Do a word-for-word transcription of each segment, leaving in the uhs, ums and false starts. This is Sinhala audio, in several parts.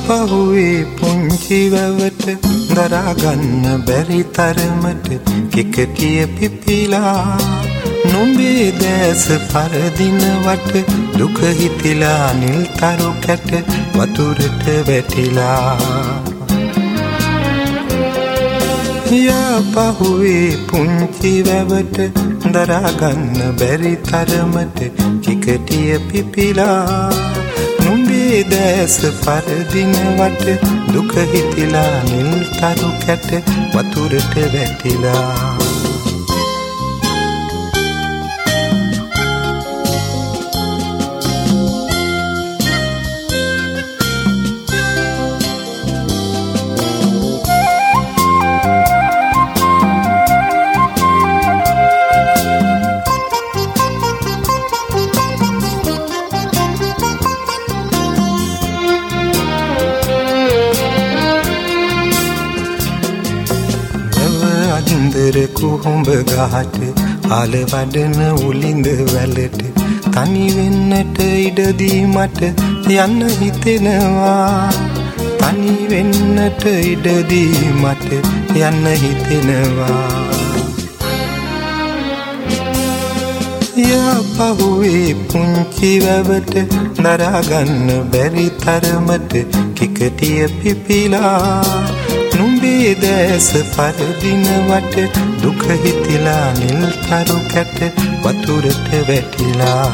පහුවේ පුංචි වැවට දරාගන්න බැරි තරමට කිකටිය පිපිලා නුඹේ දැස පරදිනවට දුක හිතිලා නිල් තරු කැට වතුරට වැටිලා යා පහුවේ පුංචි වැවට දරාගන්න බැරි තරමට කිකටිය පිපිලා නුඹේ දැස පරදිනවට දුක හිතිලා නිල් තරු කැට වතුරට වැටිලා අන්දර කුහුඹ ගහට ආල වඩන උලින්ද වැලට තනි වෙන්නට ඉඩදී මට යන්න හිතෙනවා තනි වෙන්නට ඉඩදී මට යන්න හිතෙනවා යා පහුවේ පුංචි වැවට දරාගන්න බැරි තරමට කිකටිය පිපිලා නුඹේ දැස පරදිනවට දුක හිතිලා නිල් තරු කැට වතුරට වැටිලා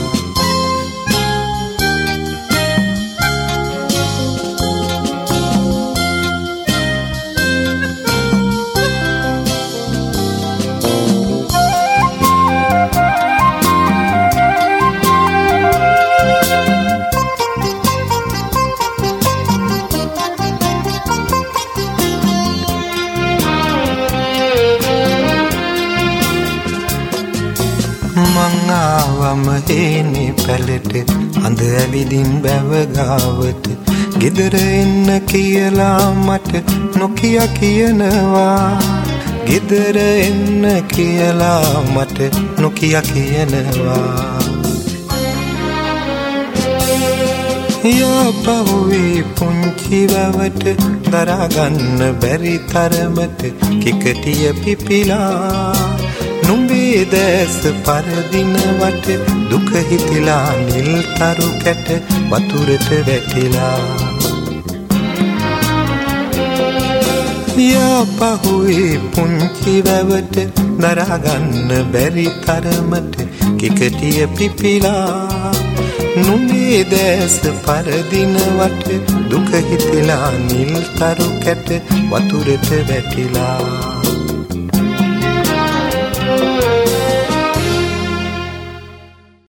මං ආවම හේනේ පැලට අඳ ඇවිදින් බැව ගාවට ගෙදර එන්න කියලා මට නොකිය කියනවා ගෙදර එන්න කියලා මට නොකිය කියනවා යා පහුවේ පුංචි වැවට දරාගන්න බැරි තරමට කිකටිය පිපිලා නුඹේ දැස පරදිනවට දුක හිතිලා නිල් තරු කැට වතුරට වැටිලා යා පහුවේ පුංචි වැවට දරාගන්න බැරි තරමට කිකටිය පිපිලා නුඹේ දැස පරදිනවට දුක හිතිලා නිල් තරු කැට වතුරට වැටිලා